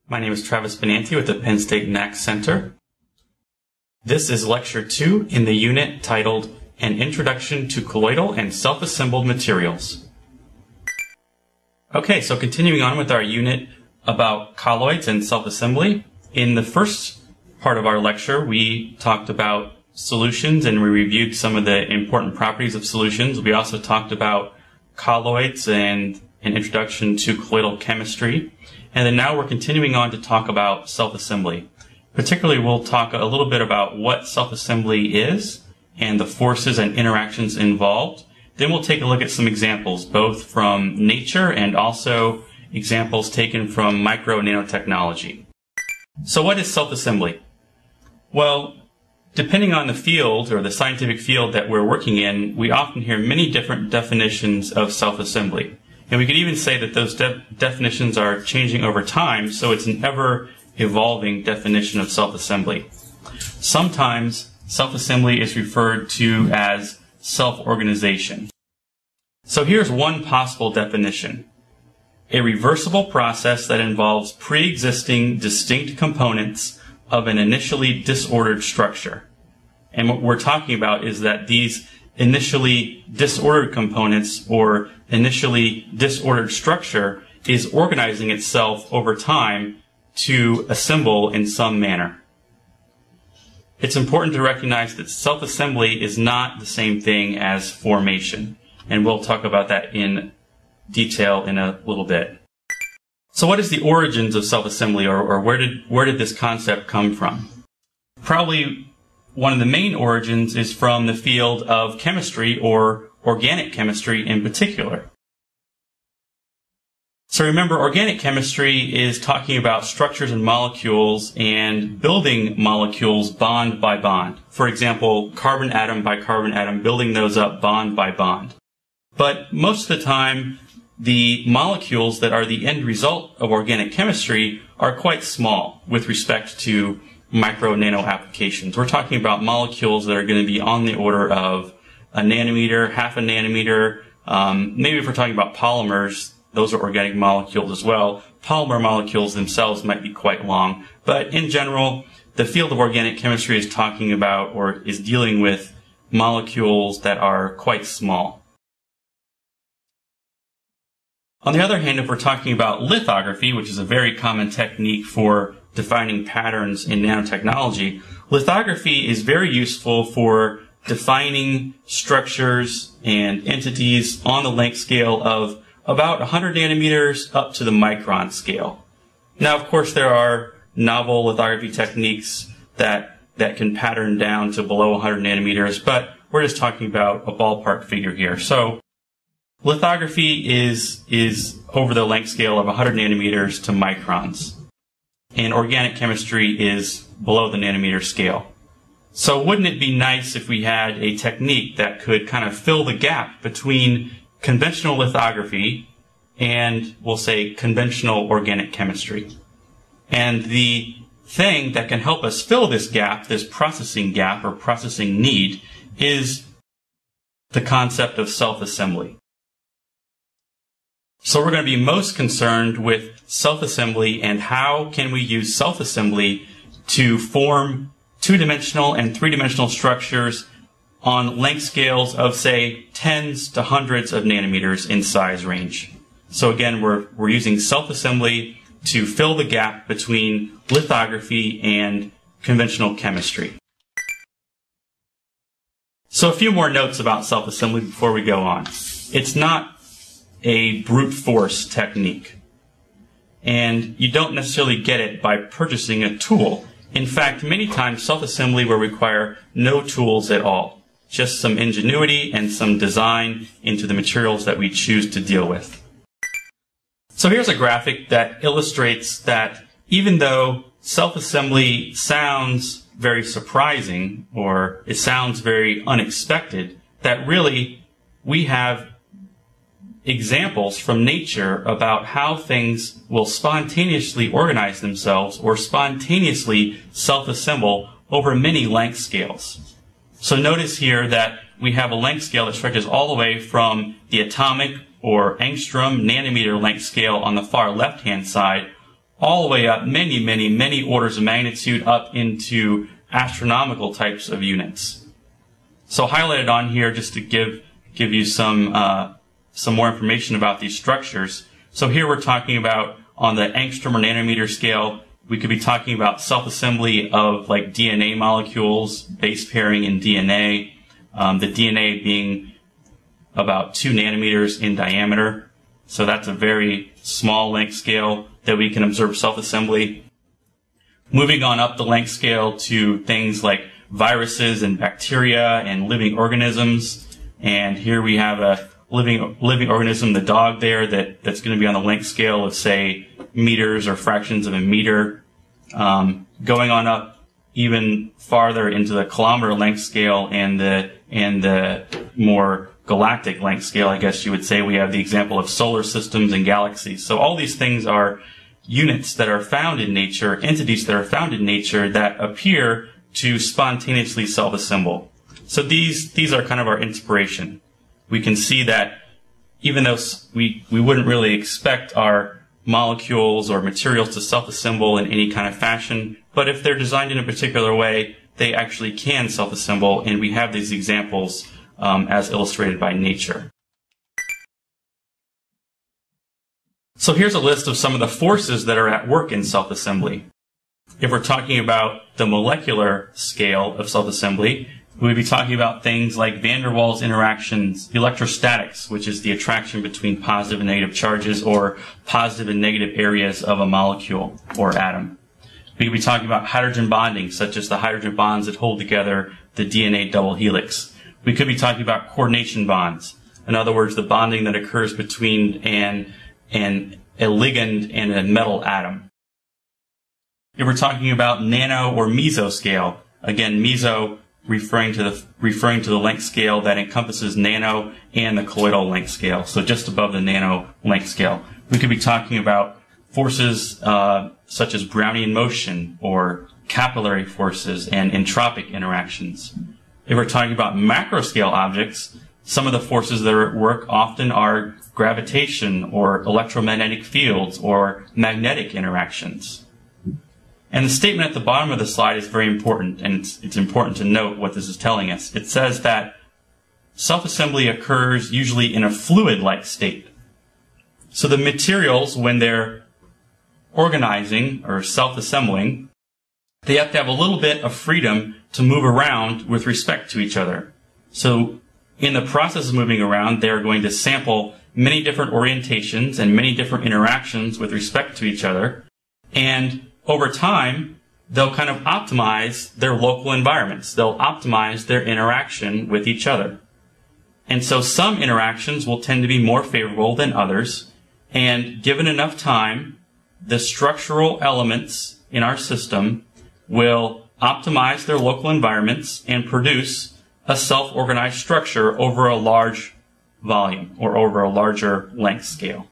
My name is Travis Benanti with the Penn State NACS Center. This is Lecture 2 in the unit titled An Introduction to Colloidal and Self-Assembled Materials. Okay, so continuing on with our unit about colloids and self-assembly. In the first part of our lecture, we talked about solutions and we reviewed some of the important properties of solutions. We also talked about colloids and an introduction to colloidal chemistry. And then now we're continuing on to talk about self-assembly. Particularly, we'll talk a little bit about what self-assembly is and the forces and interactions involved. Then we'll take a look at some examples, both from nature and also examples taken from micro nanotechnology. So what is self-assembly? Well, depending on the field or the scientific field that we're working in, we often hear many different definitions of self-assembly. And we could even say that those definitions are changing over time, so it's an ever-evolving definition of self-assembly. Sometimes self-assembly is referred to as self-organization. So here's one possible definition. A reversible process that involves pre-existing distinct components of an initially disordered structure. And what we're talking about is that these initially disordered components or initially disordered structure is organizing itself over time to assemble in some manner. It's important to recognize that self-assembly is not the same thing as formation, and we'll talk about that in detail in a little bit. So what is the origins of self-assembly, or where did this concept come from? Probably one of the main origins is from the field of chemistry, or organic chemistry in particular. So remember, organic chemistry is talking about structures and molecules and building molecules bond by bond. For example, carbon atom by carbon atom, building those up bond by bond. But most of the time, the molecules that are the end result of organic chemistry are quite small with respect to micro nano applications. We're talking about molecules that are going to be on the order of a nanometer, half a nanometer. Maybe if we're talking about polymers, those are organic molecules as well. Polymer molecules themselves might be quite long. But in general, the field of organic chemistry is talking about or is dealing with molecules that are quite small. On the other hand, if we're talking about lithography, which is a very common technique for defining patterns in nanotechnology, lithography is very useful for defining structures and entities on the length scale of about 100 nanometers up to the micron scale. Now, of course, there are novel lithography techniques that can pattern down to below 100 nanometers, but we're just talking about a ballpark figure here. So lithography is over the length scale of 100 nanometers to microns. And organic chemistry is below the nanometer scale. So wouldn't it be nice if we had a technique that could kind of fill the gap between conventional lithography and, we'll say, conventional organic chemistry? And the thing that can help us fill this gap, this processing gap or processing need, is the concept of self-assembly. So we're going to be most concerned with self-assembly and how can we use self-assembly to form two-dimensional and three-dimensional structures on length scales of, say, tens to hundreds of nanometers in size range. So again, we're using self-assembly to fill the gap between lithography and conventional chemistry. So a few more notes about self-assembly before we go on. It's not a brute force technique. And you don't necessarily get it by purchasing a tool. In fact, many times self-assembly will require no tools at all. Just some ingenuity and some design into the materials that we choose to deal with. So here's a graphic that illustrates that even though self-assembly sounds very surprising or it sounds very unexpected, that really we have examples from nature about how things will spontaneously organize themselves or spontaneously self-assemble over many length scales. So notice here that we have a length scale that stretches all the way from the atomic or angstrom nanometer length scale on the far left-hand side all the way up many orders of magnitude up into astronomical types of units. So highlighted on here just to give you some more information about these structures. So here we're talking about on the angstrom or nanometer scale, we could be talking about self-assembly of like DNA molecules, base pairing in DNA, the DNA being about 2 nanometers in diameter. So that's a very small length scale that we can observe self-assembly. Moving on up the length scale to things like viruses and bacteria and living organisms. And here we have a living organism, the dog there, that's going to be on the length scale of, say, meters or fractions of a meter. Going on up even farther into the kilometer length scale and the more galactic length scale, I guess you would say, we have the example of solar systems and galaxies. So all these things are units that are found in nature, entities that are found in nature that appear to spontaneously self-assemble. So these are kind of our inspiration. We can see that even though we wouldn't really expect our molecules or materials to self-assemble in any kind of fashion, but if they're designed in a particular way, they actually can self-assemble, and we have these examples as illustrated by nature. So here's a list of some of the forces that are at work in self-assembly. If we're talking about the molecular scale of self-assembly, we would be talking about things like van der Waals interactions, electrostatics, which is the attraction between positive and negative charges or positive and negative areas of a molecule or atom. We could be talking about hydrogen bonding, such as the hydrogen bonds that hold together the DNA double helix. We could be talking about coordination bonds. In other words, the bonding that occurs between a ligand and a metal atom. If we're talking about nano or mesoscale, again, meso referring to the length scale that encompasses nano and the colloidal length scale, so just above the nano length scale. We could be talking about forces such as Brownian motion or capillary forces and entropic interactions. If we're talking about macroscale objects, some of the forces that are at work often are gravitation or electromagnetic fields or magnetic interactions. And the statement at the bottom of the slide is very important, and it's important to note what this is telling us. It says that self-assembly occurs usually in a fluid-like state. So the materials, when they're organizing or self-assembling, they have to have a little bit of freedom to move around with respect to each other. So in the process of moving around, they're going to sample many different orientations and many different interactions with respect to each other. And over time, they'll kind of optimize their local environments. They'll optimize their interaction with each other. And so some interactions will tend to be more favorable than others. And given enough time, the structural elements in our system will optimize their local environments and produce a self-organized structure over a large volume or over a larger length scale.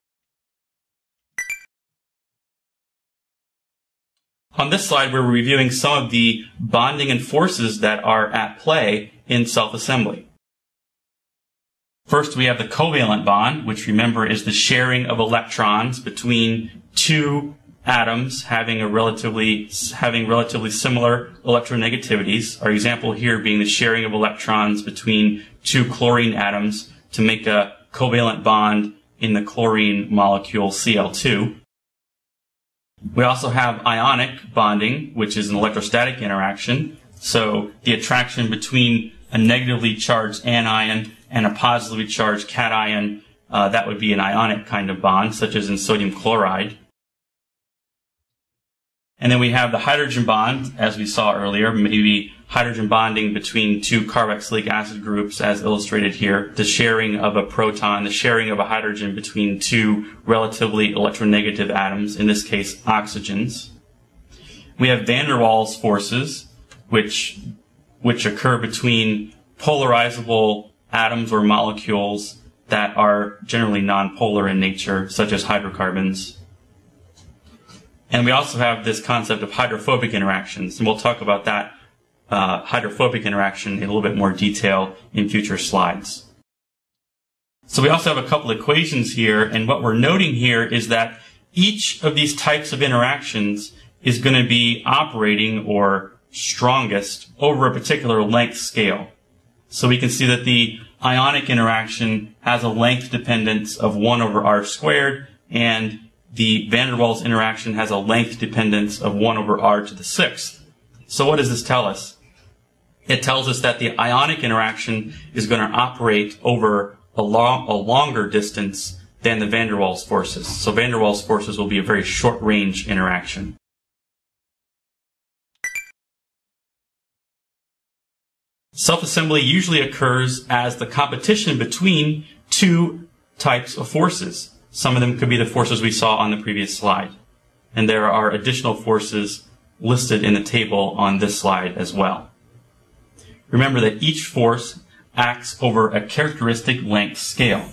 On this slide, we're reviewing some of the bonding and forces that are at play in self-assembly. First, we have the covalent bond, which remember is the sharing of electrons between two atoms having relatively similar electronegativities. Our example here being the sharing of electrons between two chlorine atoms to make a covalent bond in the chlorine molecule Cl2. We also have ionic bonding, which is an electrostatic interaction. So the attraction between a negatively charged anion and a positively charged cation, that would be an ionic kind of bond, such as in sodium chloride. And then we have the hydrogen bond, as we saw earlier, maybe hydrogen bonding between two carboxylic acid groups, as illustrated here, the sharing of a proton, the sharing of a hydrogen between two relatively electronegative atoms, in this case, oxygens. We have van der Waals forces, which occur between polarizable atoms or molecules that are generally nonpolar in nature, such as hydrocarbons. And we also have this concept of hydrophobic interactions, and we'll talk about that hydrophobic interaction in a little bit more detail in future slides. So we also have a couple equations here, and what we're noting here is that each of these types of interactions is going to be operating or strongest over a particular length scale. So we can see that the ionic interaction has a length dependence of 1 over r squared, and the van der Waals interaction has a length dependence of 1 over r to the 6th. So what does this tell us? It tells us that the ionic interaction is going to operate over a longer distance than the van der Waals forces. So van der Waals forces will be a very short-range interaction. Self-assembly usually occurs as the competition between two types of forces. Some of them could be the forces we saw on the previous slide. And there are additional forces listed in the table on this slide as well. Remember that each force acts over a characteristic length scale.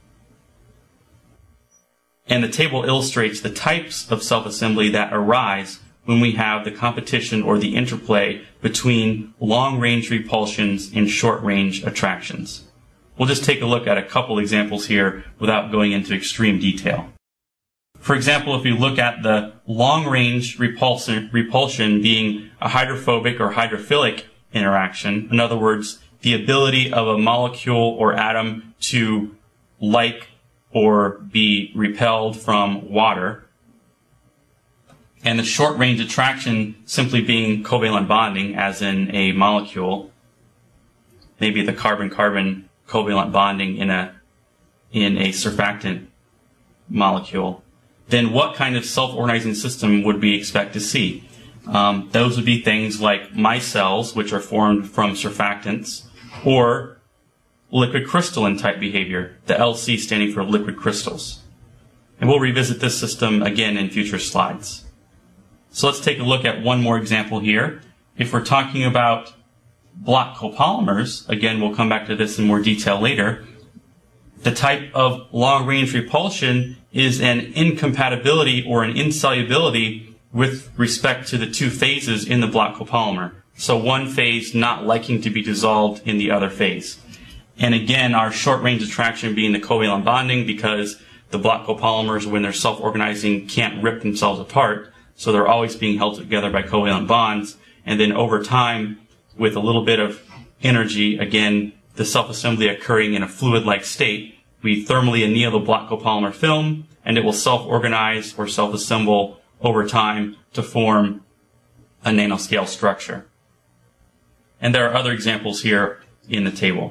And the table illustrates the types of self-assembly that arise when we have the competition or the interplay between long-range repulsions and short-range attractions. We'll just take a look at a couple examples here without going into extreme detail. For example, if we look at the long-range repulsion being a hydrophobic or hydrophilic interaction, in other words, the ability of a molecule or atom to like or be repelled from water, and the short-range attraction simply being covalent bonding, as in a molecule, maybe the carbon-carbon covalent bonding in a surfactant molecule, then what kind of self-organizing system would we expect to see? Those would be things like micelles, which are formed from surfactants, or liquid crystalline type behavior, the LC standing for liquid crystals. And we'll revisit this system again in future slides. So let's take a look at one more example here. If we're talking about block copolymers, again, we'll come back to this in more detail later, the type of long-range repulsion is an incompatibility or an insolubility with respect to the two phases in the block copolymer. So one phase not liking to be dissolved in the other phase. And again, our short-range attraction being the covalent bonding, because the block copolymers, when they're self-organizing, can't rip themselves apart. So they're always being held together by covalent bonds. And then over time, with a little bit of energy, again, the self-assembly occurring in a fluid-like state, we thermally anneal the block copolymer film, and it will self-organize or self-assemble over time to form a nanoscale structure. And there are other examples here in the table.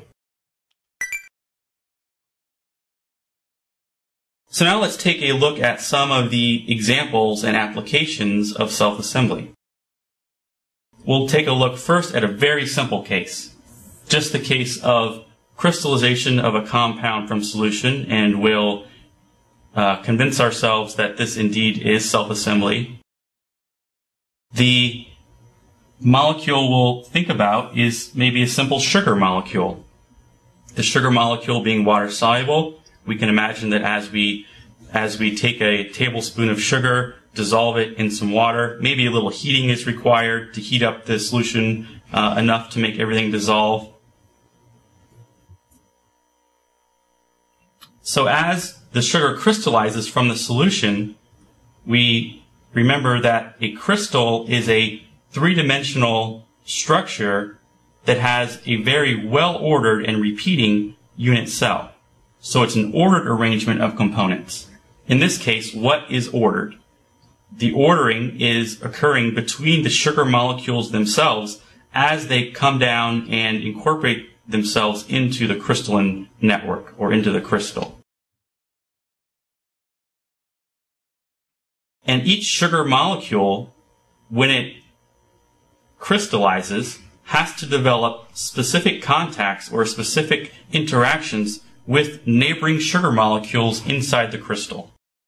So now let's take a look at some of the examples and applications of self-assembly. We'll take a look first at a very simple case, just the case of crystallization of a compound from solution, and we'll convince ourselves that this indeed is self-assembly. The molecule we'll think about is maybe a simple sugar molecule. The sugar molecule being water-soluble, we can imagine that as we take a tablespoon of sugar, dissolve it in some water, maybe a little heating is required to heat up the solution enough to make everything dissolve. So as the sugar crystallizes from the solution, we remember that a crystal is a three-dimensional structure that has a very well-ordered and repeating unit cell. So it's an ordered arrangement of components. In this case, what is ordered? The ordering is occurring between the sugar molecules themselves as they come down and incorporate themselves into the crystalline network or into the crystal. And each sugar molecule, when it crystallizes, has to develop specific contacts or specific interactions with neighboring sugar molecules inside the crystal.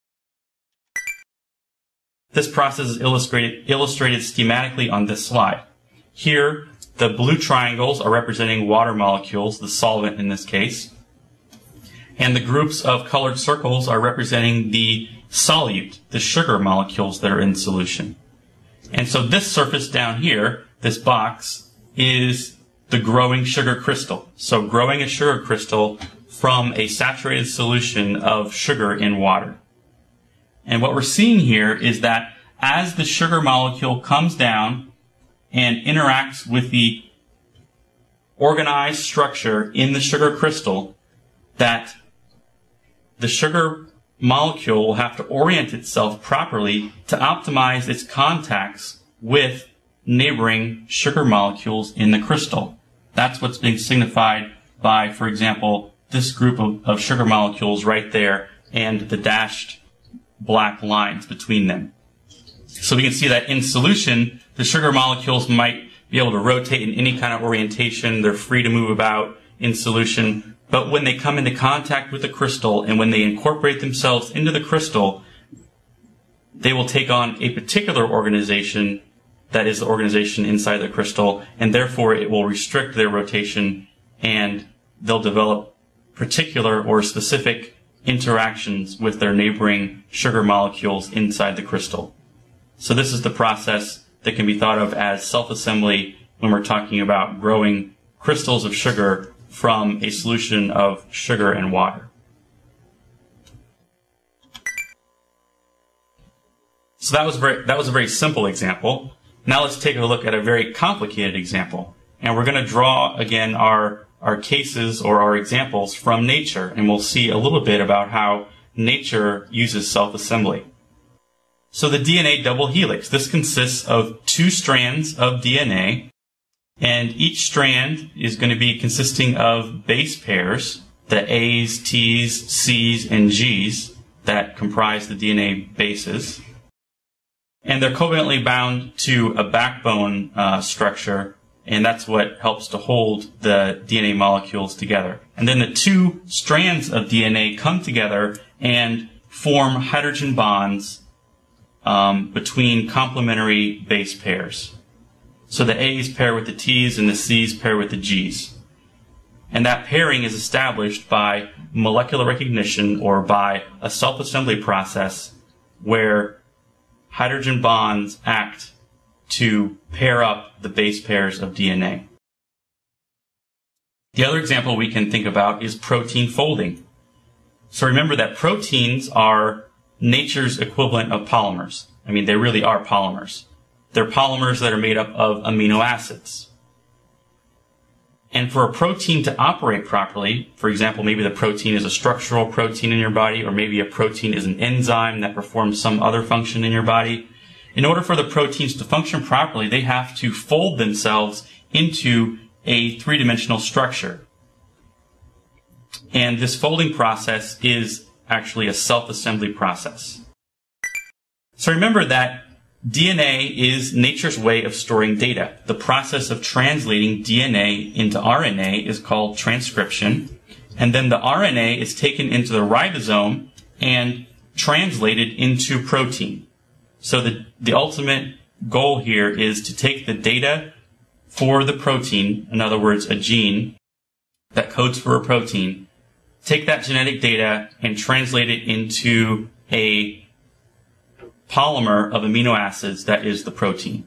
This process is illustrated schematically on this slide. Here, the blue triangles are representing water molecules, the solvent in this case, and the groups of colored circles are representing the solute, the sugar molecules that are in solution. And so this surface down here, this box, is the growing sugar crystal. So growing a sugar crystal from a saturated solution of sugar in water. And what we're seeing here is that as the sugar molecule comes down and interacts with the organized structure in the sugar crystal, that the sugar molecule will have to orient itself properly to optimize its contacts with neighboring sugar molecules in the crystal. That's what's being signified by, for example, this group of sugar molecules right there and the dashed black lines between them. So we can see that in solution, the sugar molecules might be able to rotate in any kind of orientation. They're free to move about in solution. But when they come into contact with the crystal and when they incorporate themselves into the crystal, they will take on a particular organization that is the organization inside the crystal, and therefore it will restrict their rotation, and they'll develop particular or specific interactions with their neighboring sugar molecules inside the crystal. So this is the process that can be thought of as self-assembly when we're talking about growing crystals of sugar from a solution of sugar and water. So that was a very simple example. Now let's take a look at a very complicated example. And we're going to draw, again, our cases or our examples from nature. And we'll see a little bit about how nature uses self-assembly. So the DNA double helix. This consists of 2 strands of DNA. And each strand is going to be consisting of base pairs, the A's, T's, C's, and G's that comprise the DNA bases. And they're covalently bound to a backbone structure, and that's what helps to hold the DNA molecules together. And then the 2 strands of DNA come together and form hydrogen bonds between complementary base pairs. So the A's pair with the T's and the C's pair with the G's. And that pairing is established by molecular recognition or by a self-assembly process where hydrogen bonds act to pair up the base pairs of DNA. The other example we can think about is protein folding. So remember that proteins are nature's equivalent of polymers. I mean, they really are polymers. They're polymers that are made up of amino acids. And for a protein to operate properly, for example, maybe the protein is a structural protein in your body, or maybe a protein is an enzyme that performs some other function in your body. In order for the proteins to function properly, they have to fold themselves into a 3-dimensional structure. And this folding process is actually a self-assembly process. So remember that DNA is nature's way of storing data. The process of translating DNA into RNA is called transcription. And then the RNA is taken into the ribosome and translated into protein. So the ultimate goal here is to take the data for the protein, in other words, a gene that codes for a protein, take that genetic data and translate it into a polymer of amino acids that is the protein.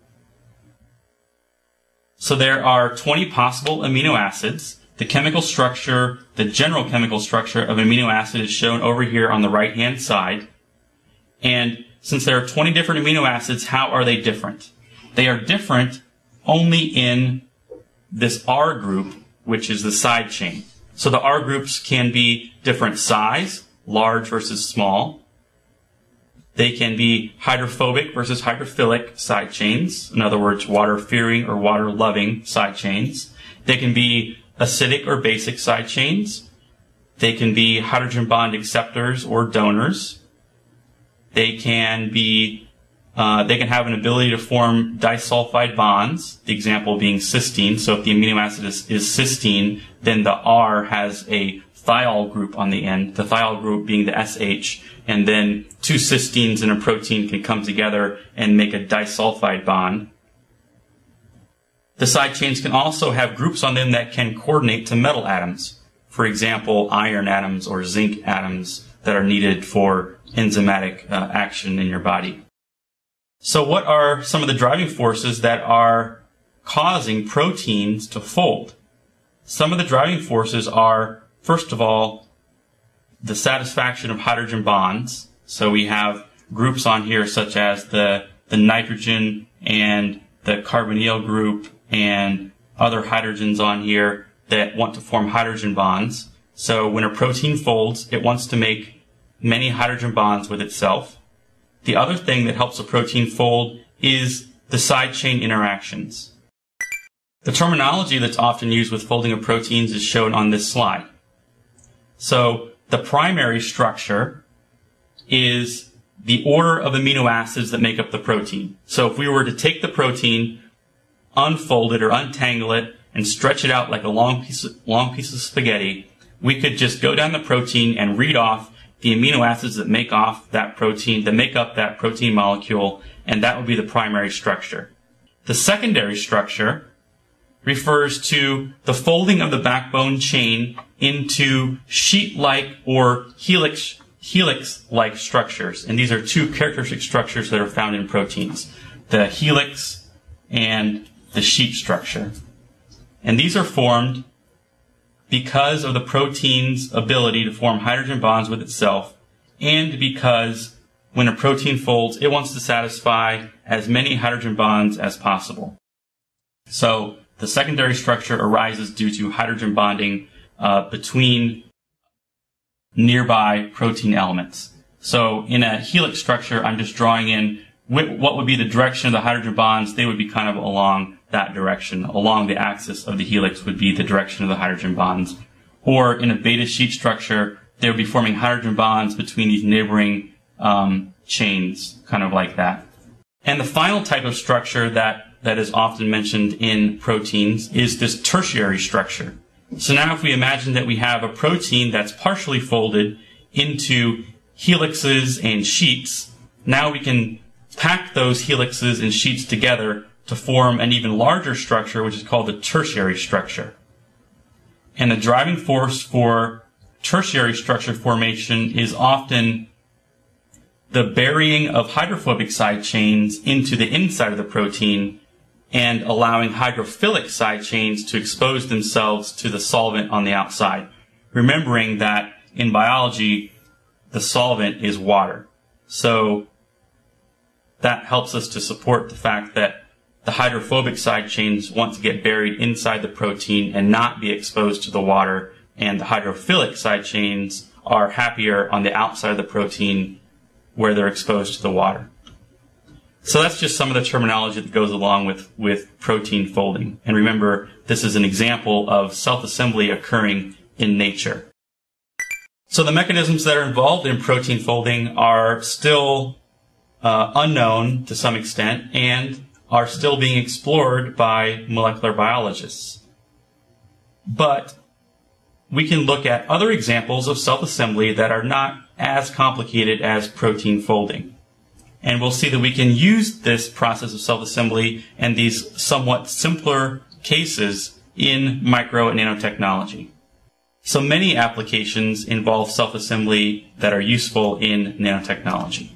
So there are 20 possible amino acids. The chemical structure, the general chemical structure of an amino acid is shown over here on the right-hand side. And since there are 20 different amino acids, how are they different? They are different only in this R group, which is the side chain. So the R groups can be different size, large versus small. They can be hydrophobic versus hydrophilic side chains. In other words, water-fearing or water-loving side chains. They can be acidic or basic side chains. They can be hydrogen bond acceptors or donors. They can have an ability to form disulfide bonds, the example being cysteine. So if the amino acid is cysteine, then the R has a thiol group on the end, the thiol group being the SH, and then 2 cysteines in a protein can come together and make a disulfide bond. The side chains can also have groups on them that can coordinate to metal atoms. For example, iron atoms or zinc atoms that are needed for enzymatic action in your body. So what are some of the driving forces that are causing proteins to fold? Some of the driving forces are, first of all, the satisfaction of hydrogen bonds. So we have groups on here such as the nitrogen and the carbonyl group and other hydrogens on here that want to form hydrogen bonds. So when a protein folds, it wants to make many hydrogen bonds with itself. The other thing that helps a protein fold is the side chain interactions. The terminology that's often used with folding of proteins is shown on this slide. So the primary structure is the order of amino acids that make up the protein. So if we were to take the protein, unfold it or untangle it, and stretch it out like a long piece of spaghetti, we could just go down the protein and read off the amino acids that make up that protein molecule, and that would be the primary structure. The secondary structure refers to the folding of the backbone chain into sheet-like or helix-like structures. And these are two characteristic structures that are found in proteins, the helix and the sheet structure. And these are formed because of the protein's ability to form hydrogen bonds with itself, and because when a protein folds, it wants to satisfy as many hydrogen bonds as possible. So the secondary structure arises due to hydrogen bonding between nearby protein elements. So in a helix structure, I'm just drawing in what would be the direction of the hydrogen bonds. They would be kind of along that direction. Along the axis of the helix would be the direction of the hydrogen bonds. Or in a beta sheet structure, they would be forming hydrogen bonds between these neighboring chains, kind of like that. And the final type of structure that is often mentioned in proteins is this tertiary structure. So now if we imagine that we have a protein that's partially folded into helixes and sheets, now we can pack those helixes and sheets together to form an even larger structure, which is called the tertiary structure. And the driving force for tertiary structure formation is often the burying of hydrophobic side chains into the inside of the protein and allowing hydrophilic side chains to expose themselves to the solvent on the outside. Remembering that in biology, the solvent is water. So that helps us to support the fact that the hydrophobic side chains want to get buried inside the protein and not be exposed to the water, and the hydrophilic side chains are happier on the outside of the protein where they're exposed to the water. So that's just some of the terminology that goes along with protein folding. And remember, this is an example of self-assembly occurring in nature. So the mechanisms that are involved in protein folding are still unknown to some extent and are still being explored by molecular biologists. But we can look at other examples of self-assembly that are not as complicated as protein folding. And we'll see that we can use this process of self-assembly and these somewhat simpler cases in micro and nanotechnology. So many applications involve self-assembly that are useful in nanotechnology.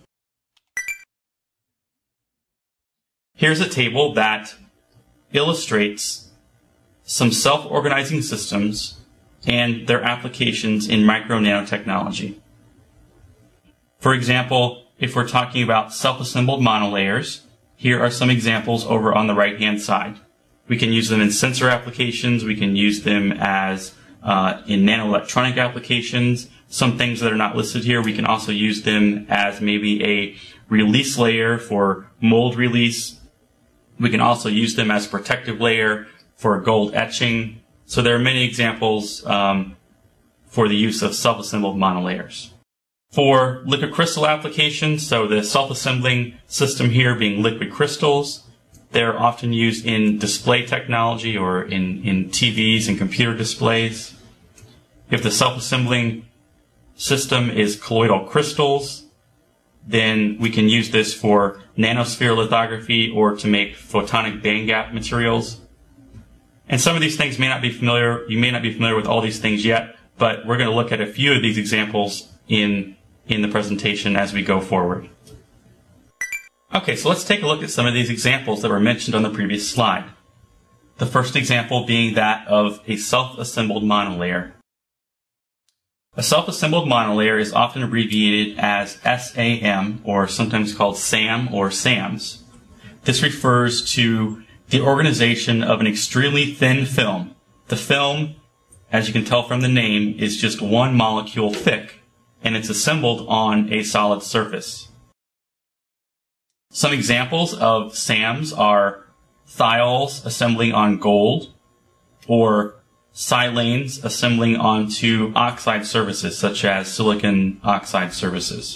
Here's a table that illustrates some self-organizing systems and their applications in micro nanotechnology. For example, if we're talking about self-assembled monolayers, here are some examples over on the right-hand side. We can use them in sensor applications. We can use them as in nanoelectronic applications. Some things that are not listed here, we can also use them as maybe a release layer for mold release. We can also use them as a protective layer for gold etching. So there are many examples for the use of self-assembled monolayers. For liquid crystal applications, so the self-assembling system here being liquid crystals, they're often used in display technology or in TVs and computer displays. If the self-assembling system is colloidal crystals, then we can use this for nanosphere lithography or to make photonic bandgap materials. And some of these things may not be familiar. You may not be familiar with all these things yet, but we're going to look at a few of these examples in the presentation as we go forward. Okay, so let's take a look at some of these examples that were mentioned on the previous slide. The first example being that of a self-assembled monolayer. A self-assembled monolayer is often abbreviated as SAM, or sometimes called SAM or SAMs. This refers to the organization of an extremely thin film. The film, as you can tell from the name, is just one molecule thick, and it's assembled on a solid surface. Some examples of SAMs are thiols assembling on gold, or silanes assembling onto oxide surfaces, such as silicon oxide surfaces.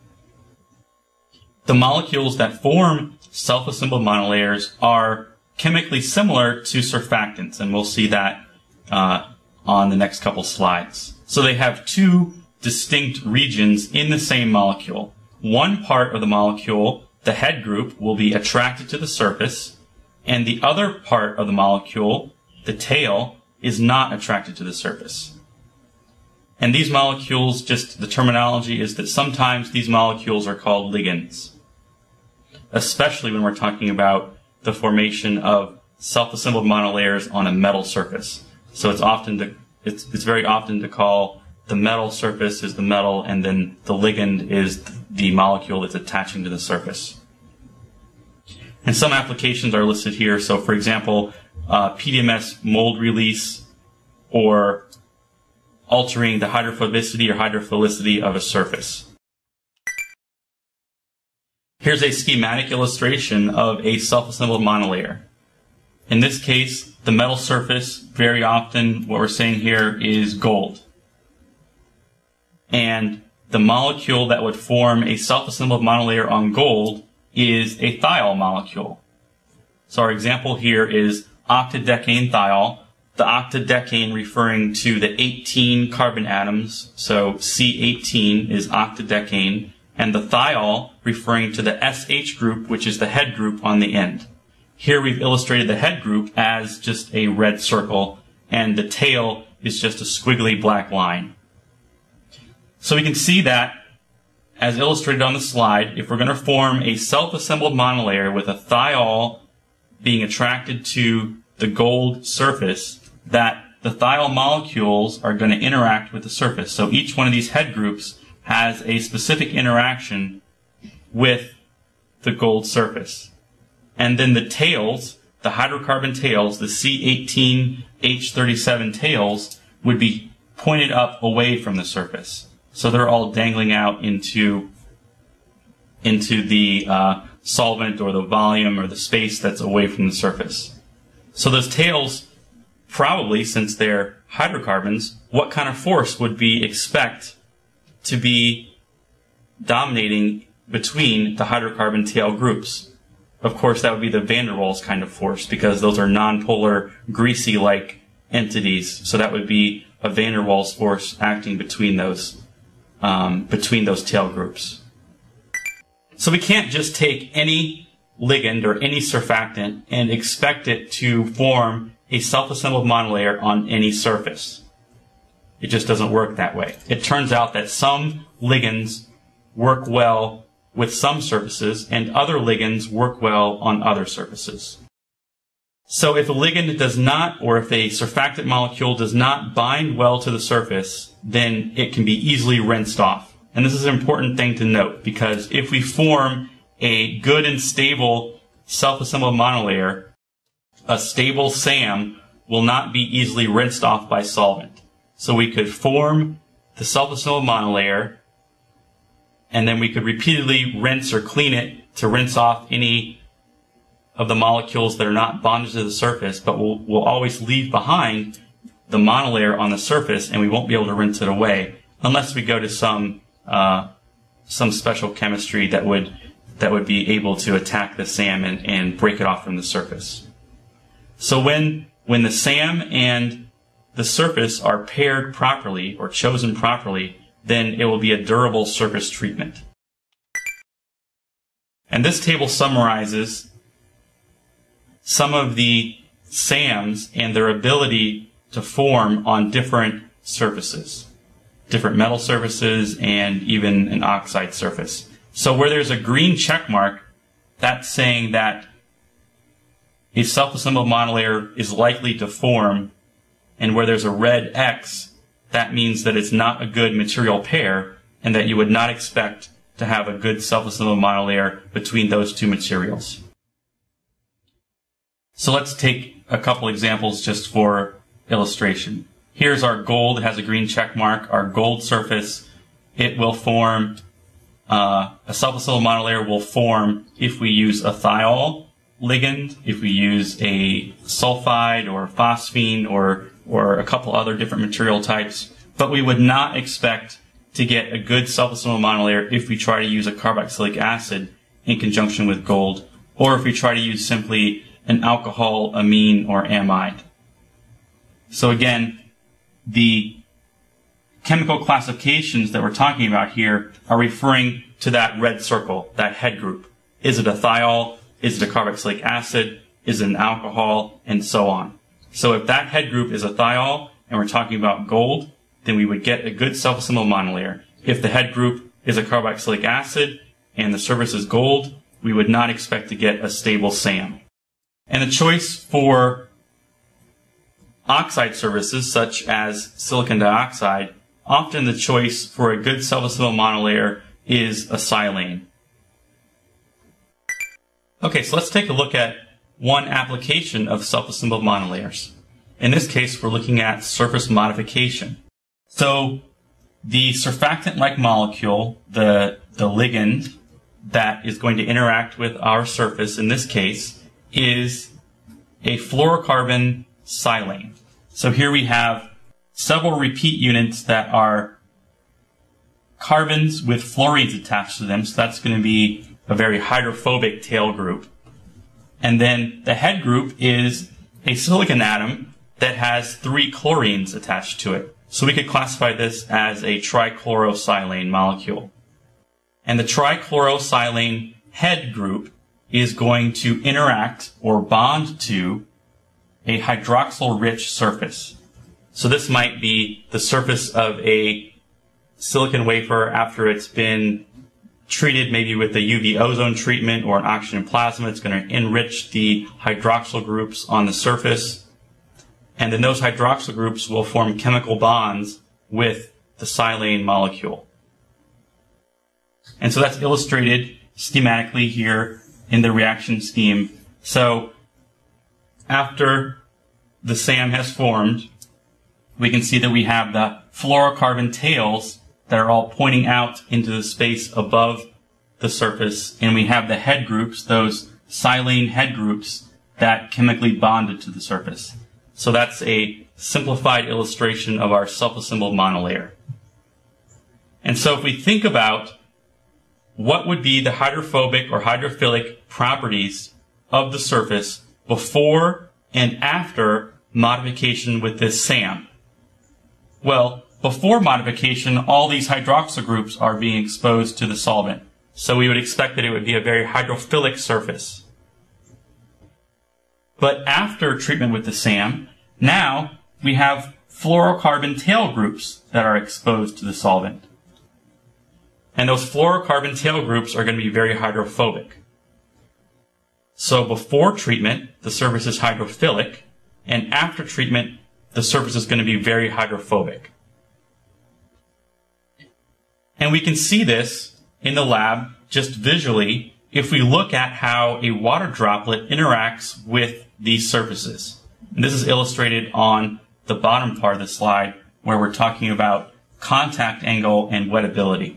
The molecules that form self-assembled monolayers are chemically similar to surfactants, and we'll see that on the next couple slides. So they have two distinct regions in the same molecule. One part of the molecule, the head group, will be attracted to the surface, and the other part of the molecule, the tail, is not attracted to the surface. And these molecules, just the terminology is that sometimes these molecules are called ligands, especially when we're talking about the formation of self-assembled monolayers on a metal surface. So it's very often to call the metal surface is the metal, and then the ligand is the molecule that's attaching to the surface. And some applications are listed here. So, for example, PDMS mold release, or altering the hydrophobicity or hydrophilicity of a surface. Here's a schematic illustration of a self-assembled monolayer. In this case, the metal surface, very often what we're saying here is gold. And the molecule that would form a self-assembled monolayer on gold is a thiol molecule. So our example here is octadecane thiol, the octadecane referring to the 18 carbon atoms, so C18 is octadecane, and the thiol referring to the SH group, which is the head group on the end. Here we've illustrated the head group as just a red circle, and the tail is just a squiggly black line. So we can see that, as illustrated on the slide, if we're going to form a self-assembled monolayer with a thiol being attracted to the gold surface, that the thiol molecules are going to interact with the surface. So each one of these head groups has a specific interaction with the gold surface. And then the tails, the hydrocarbon tails, the C18H37 tails, would be pointed up away from the surface. So they're all dangling out into the solvent or the volume or the space that's away from the surface. So those tails, probably, since they're hydrocarbons, what kind of force would we expect to be dominating between the hydrocarbon tail groups? Of course, that would be the van der Waals kind of force, because those are nonpolar, greasy-like entities. So that would be a van der Waals force acting between those tail groups. So we can't just take any ligand or any surfactant and expect it to form a self-assembled monolayer on any surface. It just doesn't work that way. It turns out that some ligands work well with some surfaces, and other ligands work well on other surfaces. So if a ligand does not, or if a surfactant molecule does not bind well to the surface, then it can be easily rinsed off. And this is an important thing to note, because if we form a good and stable self-assembled monolayer, a stable SAM will not be easily rinsed off by solvent. So we could form the self-assembled monolayer, and then we could repeatedly rinse or clean it to rinse off any of the molecules that are not bonded to the surface, but we'll always leave behind the monolayer on the surface, and we won't be able to rinse it away unless we go to some special chemistry that would be able to attack the SAM and break it off from the surface. So when the SAM and the surface are paired properly or chosen properly, then it will be a durable surface treatment. And this table summarizes some of the SAMs and their ability to form on different surfaces, different metal surfaces, and even an oxide surface. So where there's a green check mark, that's saying that a self-assembled monolayer is likely to form, and where there's a red X, that means that it's not a good material pair and that you would not expect to have a good self-assembled monolayer between those two materials. So let's take a couple examples just for illustration. Here's our gold. It has a green check mark. Our gold surface, it will form, a self-assembled monolayer will form if we use a thiol ligand, if we use a sulfide or phosphine or a couple other different material types. But we would not expect to get a good self-assembled monolayer if we try to use a carboxylic acid in conjunction with gold, or if we try to use simply an alcohol, amine, or amide. So again, the chemical classifications that we're talking about here are referring to that red circle, that head group. Is it a thiol? Is it a carboxylic acid? Is it an alcohol? And so on. So if that head group is a thiol and we're talking about gold, then we would get a good self-assembled monolayer. If the head group is a carboxylic acid and the surface is gold, we would not expect to get a stable SAM. And the choice for oxide surfaces, such as silicon dioxide, often the choice for a good self-assembled monolayer is a silane. Okay, so let's take a look at one application of self-assembled monolayers. In this case, we're looking at surface modification. So the surfactant-like molecule, the ligand that is going to interact with our surface in this case, is a fluorocarbon silane. So here we have several repeat units that are carbons with fluorines attached to them. So that's going to be a very hydrophobic tail group. And then the head group is a silicon atom that has 3 chlorines attached to it. So we could classify this as a trichlorosilane molecule. And the trichlorosilane head group is going to interact or bond to a hydroxyl-rich surface. So this might be the surface of a silicon wafer after it's been treated maybe with a UV ozone treatment or an oxygen plasma. It's going to enrich the hydroxyl groups on the surface. And then those hydroxyl groups will form chemical bonds with the silane molecule. And so that's illustrated schematically here in the reaction scheme. So after the SAM has formed, we can see that we have the fluorocarbon tails that are all pointing out into the space above the surface. And we have the head groups, those silane head groups that chemically bonded to the surface. So that's a simplified illustration of our self-assembled monolayer. And so if we think about what would be the hydrophobic or hydrophilic properties of the surface before and after modification with this SAM. Well, before modification, all these hydroxyl groups are being exposed to the solvent. So we would expect that it would be a very hydrophilic surface. But after treatment with the SAM, now we have fluorocarbon tail groups that are exposed to the solvent. And those fluorocarbon tail groups are going to be very hydrophobic. So before treatment, the surface is hydrophilic, and after treatment, the surface is going to be very hydrophobic. And we can see this in the lab just visually if we look at how a water droplet interacts with these surfaces. And this is illustrated on the bottom part of the slide where we're talking about contact angle and wettability.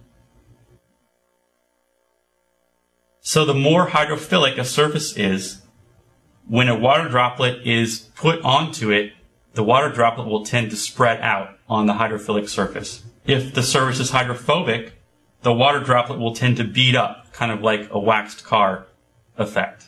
So the more hydrophilic a surface is, when a water droplet is put onto it, the water droplet will tend to spread out on the hydrophilic surface. If the surface is hydrophobic, the water droplet will tend to bead up, kind of like a waxed car effect.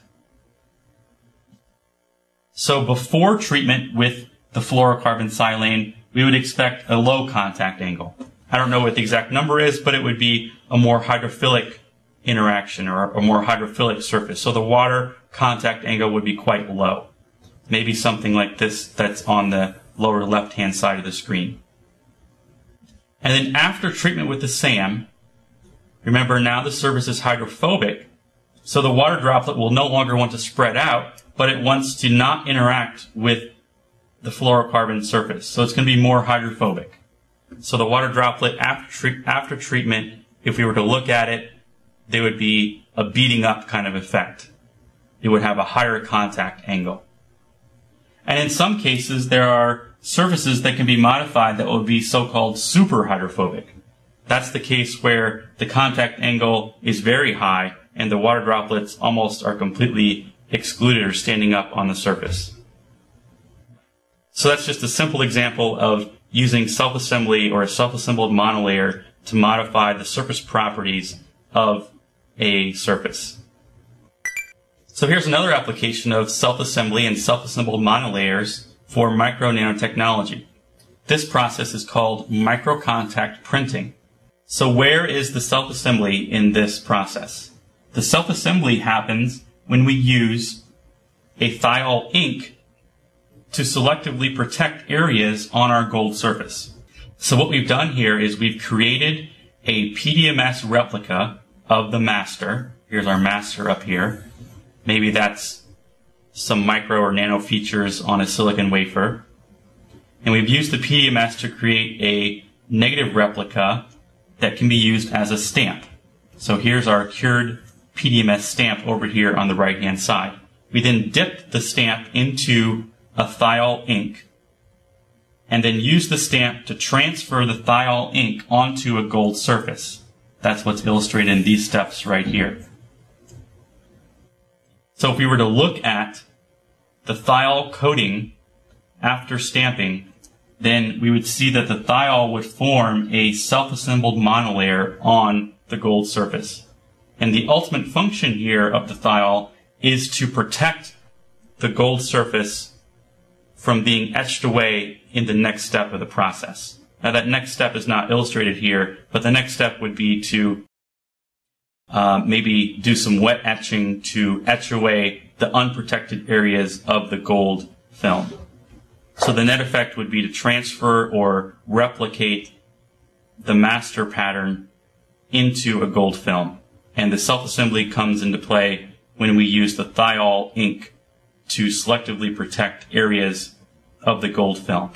So before treatment with the fluorocarbon silane, we would expect a low contact angle. I don't know what the exact number is, but it would be a more hydrophilic interaction or a more hydrophilic surface. So the water contact angle would be quite low. Maybe something like this that's on the lower left-hand side of the screen. And then after treatment with the SAM, remember now the surface is hydrophobic, so the water droplet will no longer want to spread out, but it wants to not interact with the fluorocarbon surface. So it's going to be more hydrophobic. So the water droplet after treatment, if we were to look at it, there would be a beating up kind of effect. It would have a higher contact angle. And in some cases, there are surfaces that can be modified that would be so-called super hydrophobic. That's the case where the contact angle is very high and the water droplets almost are completely excluded or standing up on the surface. So that's just a simple example of using self-assembly or a self-assembled monolayer to modify the surface properties of a surface. So here's another application of self-assembly and self-assembled monolayers for micro-nanotechnology. This process is called microcontact printing. So where is the self-assembly in this process? The self-assembly happens when we use a thiol ink to selectively protect areas on our gold surface. So what we've done here is we've created a PDMS replica of the master. Here's our master up here. Maybe that's some micro or nano features on a silicon wafer. And we've used the PDMS to create a negative replica that can be used as a stamp. So here's our cured PDMS stamp over here on the right-hand side. We then dipped the stamp into a thiol ink and then use the stamp to transfer the thiol ink onto a gold surface. That's what's illustrated in these steps right here. So if we were to look at the thiol coating after stamping, then we would see that the thiol would form a self-assembled monolayer on the gold surface. And the ultimate function here of the thiol is to protect the gold surface from being etched away in the next step of the process. Now that next step is not illustrated here, but the next step would be to maybe do some wet etching to etch away the unprotected areas of the gold film. So the net effect would be to transfer or replicate the master pattern into a gold film. And the self-assembly comes into play when we use the thiol ink to selectively protect areas of the gold film.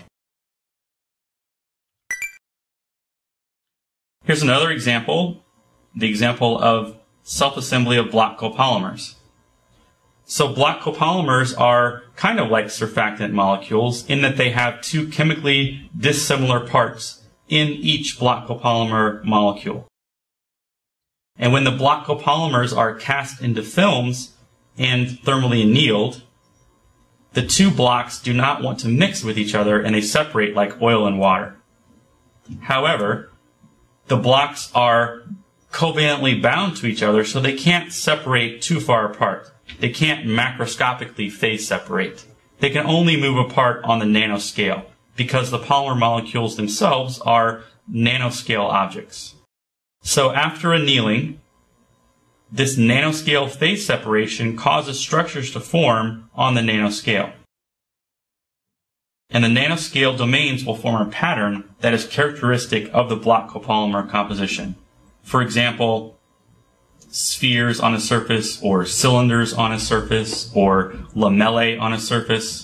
Here's another example, the example of self-assembly of block copolymers. So block copolymers are kind of like surfactant molecules in that they have two chemically dissimilar parts in each block copolymer molecule. And when the block copolymers are cast into films and thermally annealed, the two blocks do not want to mix with each other and they separate like oil and water. However, the blocks are covalently bound to each other, so they can't separate too far apart. They can't macroscopically phase separate. They can only move apart on the nanoscale because the polymer molecules themselves are nanoscale objects. So after annealing, this nanoscale phase separation causes structures to form on the nanoscale. And the nanoscale domains will form a pattern that is characteristic of the block copolymer composition. For example, spheres on a surface, or cylinders on a surface, or lamellae on a surface.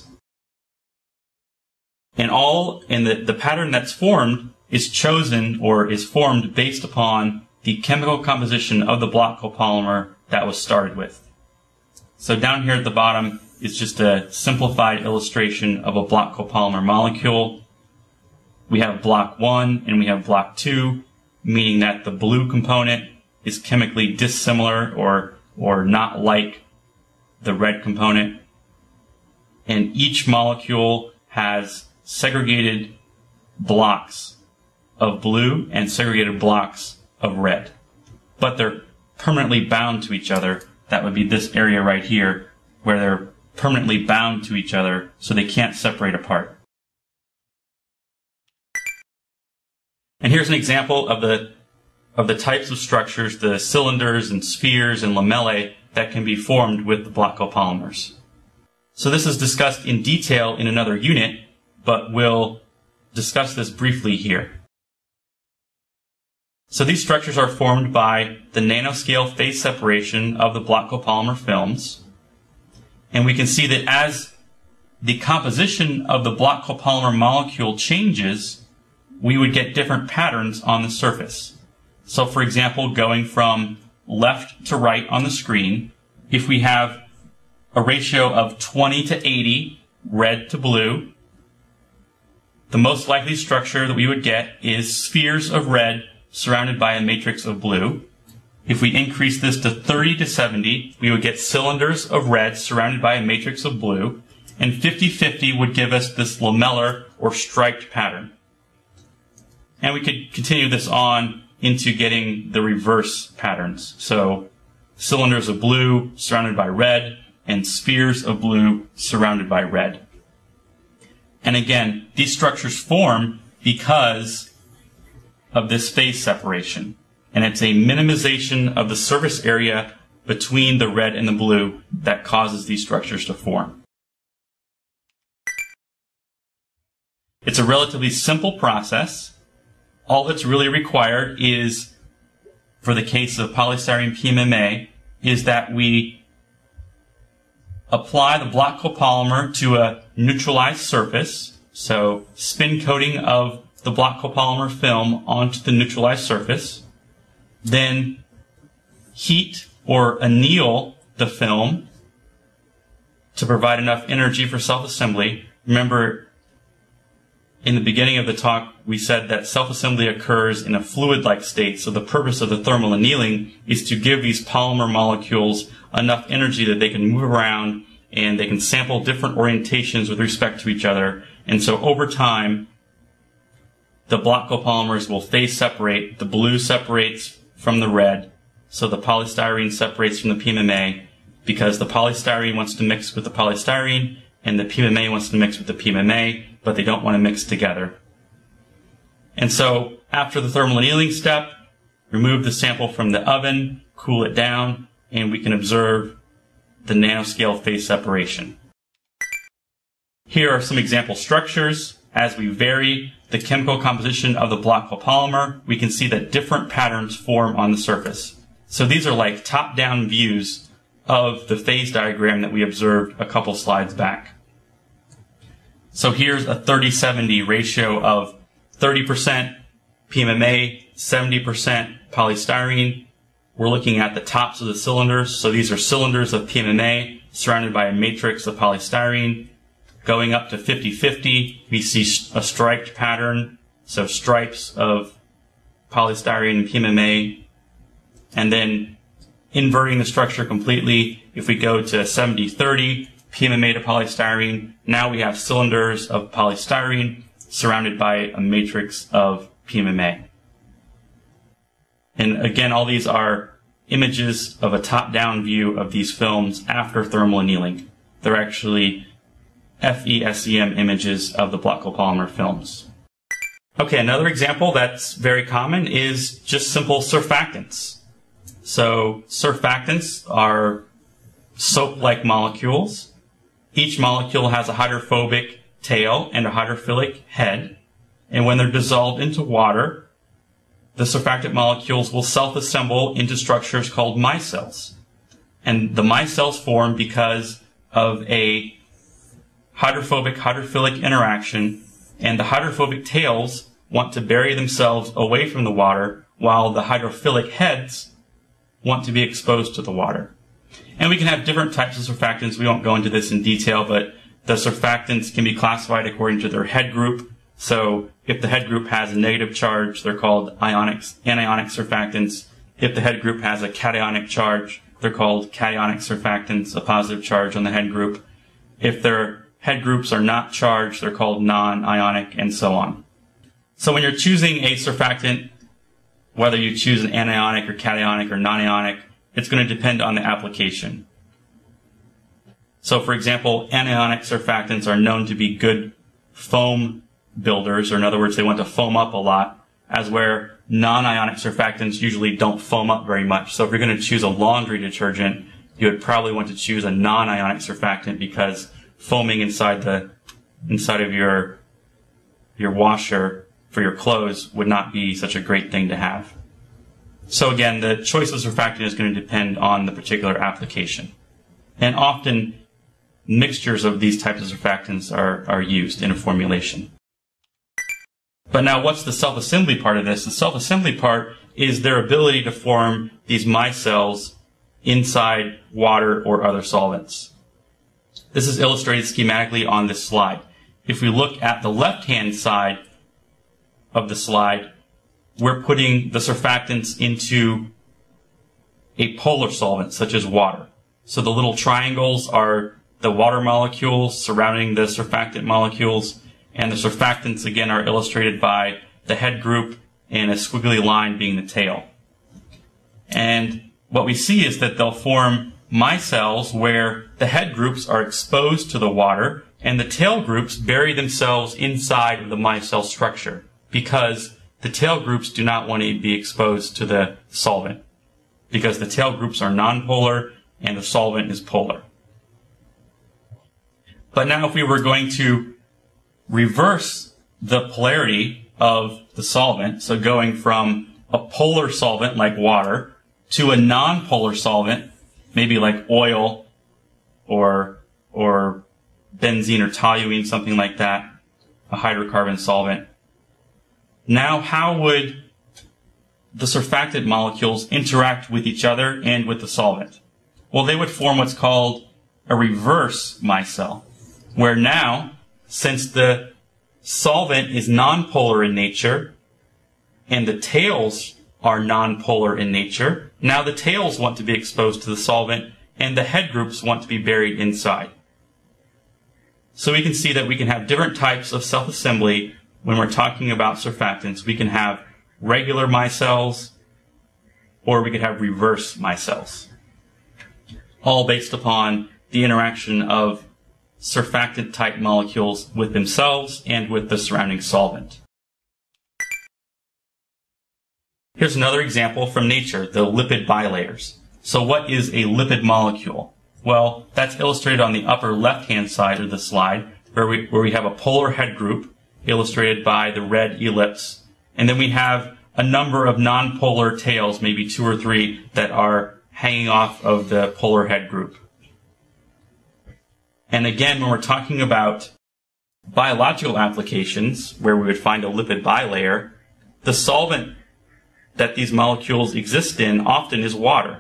And the pattern that's formed is chosen or is formed based upon the chemical composition of the block copolymer that was started with. So down here at the bottom is just a simplified illustration of a block copolymer molecule. We have block 1 and we have block 2, meaning that the blue component is chemically dissimilar or not like the red component. And each molecule has segregated blocks of blue and segregated blocks of red. But they're permanently bound to each other. That would be this area right here, where they're permanently bound to each other so they can't separate apart. And here's an example of the types of structures, the cylinders and spheres and lamellae that can be formed with the block copolymers. So this is discussed in detail in another unit, but we'll discuss this briefly here. So these structures are formed by the nanoscale phase separation of the block copolymer films. And we can see that as the composition of the block copolymer molecule changes, we would get different patterns on the surface. So for example, going from left to right on the screen, if we have a ratio of 20 to 80, red to blue, the most likely structure that we would get is spheres of red surrounded by a matrix of blue. If we increase this to 30 to 70, we would get cylinders of red surrounded by a matrix of blue, and 50-50 would give us this lamellar or striped pattern. And we could continue this on into getting the reverse patterns. So cylinders of blue surrounded by red, and spheres of blue surrounded by red. And again, these structures form because of this phase separation. And it's a minimization of the surface area between the red and the blue that causes these structures to form. It's a relatively simple process. All that's really required is, for the case of polystyrene PMMA, is that we apply the block copolymer to a neutralized surface, so spin coating of the block copolymer film onto the neutralized surface, then heat or anneal the film to provide enough energy for self-assembly. Remember, in the beginning of the talk, we said that self-assembly occurs in a fluid-like state, so the purpose of the thermal annealing is to give these polymer molecules enough energy that they can move around and they can sample different orientations with respect to each other. And so over time, the block copolymers will phase separate. The blue separates from the red, so the polystyrene separates from the PMMA because the polystyrene wants to mix with the polystyrene and the PMMA wants to mix with the PMMA, but they don't want to mix together. And so after the thermal annealing step, remove the sample from the oven, cool it down, and we can observe the nanoscale phase separation. Here are some example structures. As we vary the chemical composition of the block copolymer, we can see that different patterns form on the surface. So these are like top-down views of the phase diagram that we observed a couple slides back. So here's a 30-70 ratio of 30% PMMA, 70% polystyrene. We're looking at the tops of the cylinders. So these are cylinders of PMMA surrounded by a matrix of polystyrene. Going up to 50-50, we see a striped pattern, so stripes of polystyrene and PMMA. And then inverting the structure completely, if we go to 70-30, PMMA to polystyrene, now we have cylinders of polystyrene surrounded by a matrix of PMMA. And again, all these are images of a top-down view of these films after thermal annealing. They're actually FESEM images of the block copolymer films. Okay, another example that's very common is just simple surfactants. So surfactants are soap-like molecules. Each molecule has a hydrophobic tail and a hydrophilic head. And when they're dissolved into water, the surfactant molecules will self-assemble into structures called micelles. And the micelles form because of a hydrophobic-hydrophilic interaction, and the hydrophobic tails want to bury themselves away from the water, while the hydrophilic heads want to be exposed to the water. And we can have different types of surfactants. We won't go into this in detail, but the surfactants can be classified according to their head group. So if the head group has a negative charge, they're called anionic surfactants. If the head group has a cationic charge, they're called cationic surfactants, a positive charge on the head group. If their head groups are not charged, they're called non-ionic, and so on. So when you're choosing a surfactant, whether you choose an anionic or cationic or non-ionic, it's going to depend on the application. So for example, anionic surfactants are known to be good foam builders, or in other words, they want to foam up a lot, as where non-ionic surfactants usually don't foam up very much. So if you're going to choose a laundry detergent, you would probably want to choose a non-ionic surfactant because foaming inside of your washer for your clothes would not be such a great thing to have. So again, the choice of surfactant is going to depend on the particular application. And often mixtures of these types of surfactants are used in a formulation. But now what's the self-assembly part of this? The self-assembly part is their ability to form these micelles inside water or other solvents. This is illustrated schematically on this slide. If we look at the left-hand side of the slide, we're putting the surfactants into a polar solvent, such as water. So the little triangles are the water molecules surrounding the surfactant molecules, and the surfactants, again, are illustrated by the head group and a squiggly line being the tail. And what we see is that they'll form micelles where the head groups are exposed to the water and the tail groups bury themselves inside of the micelle structure because the tail groups do not want to be exposed to the solvent because the tail groups are nonpolar and the solvent is polar. But now if we were going to reverse the polarity of the solvent, so going from a polar solvent like water to a nonpolar solvent, maybe like oil or benzene or toluene, something like that, a hydrocarbon solvent. Now, how would the surfactant molecules interact with each other and with the solvent? Well, they would form what's called a reverse micelle, where now, since the solvent is nonpolar in nature and the tails are nonpolar in nature, now the tails want to be exposed to the solvent and the head groups want to be buried inside. So we can see that we can have different types of self-assembly when we're talking about surfactants. We can have regular micelles or we could have reverse micelles, all based upon the interaction of surfactant-type molecules with themselves and with the surrounding solvent. Here's another example from nature, the lipid bilayers. So what is a lipid molecule? Well, that's illustrated on the upper left-hand side of the slide, where we have a polar head group, illustrated by the red ellipse, and then we have a number of nonpolar tails, maybe 2 or 3, that are hanging off of the polar head group. And again, when we're talking about biological applications, where we would find a lipid bilayer, the solvent that these molecules exist in often is water.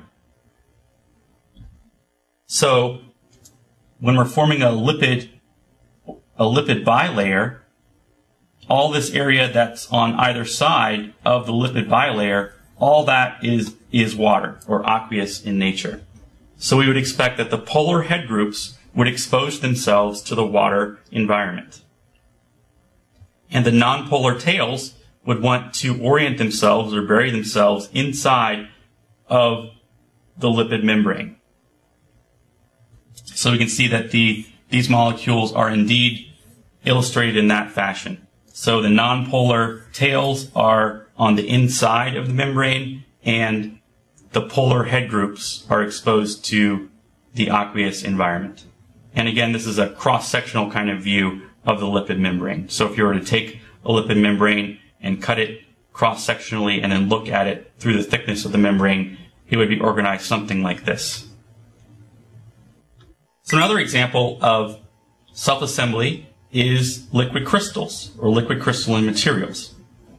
So when we're forming a lipid bilayer, all this area that's on either side of the lipid bilayer, all that is water or aqueous in nature. So we would expect that the polar head groups would expose themselves to the water environment. And the nonpolar tails would want to orient themselves or bury themselves inside of the lipid membrane. So we can see that these molecules are indeed illustrated in that fashion. So the nonpolar tails are on the inside of the membrane, and the polar head groups are exposed to the aqueous environment. And again, this is a cross-sectional kind of view of the lipid membrane. So if you were to take a lipid membrane and cut it cross-sectionally and then look at it through the thickness of the membrane, it would be organized something like this. So another example of self-assembly is liquid crystals or liquid crystalline materials.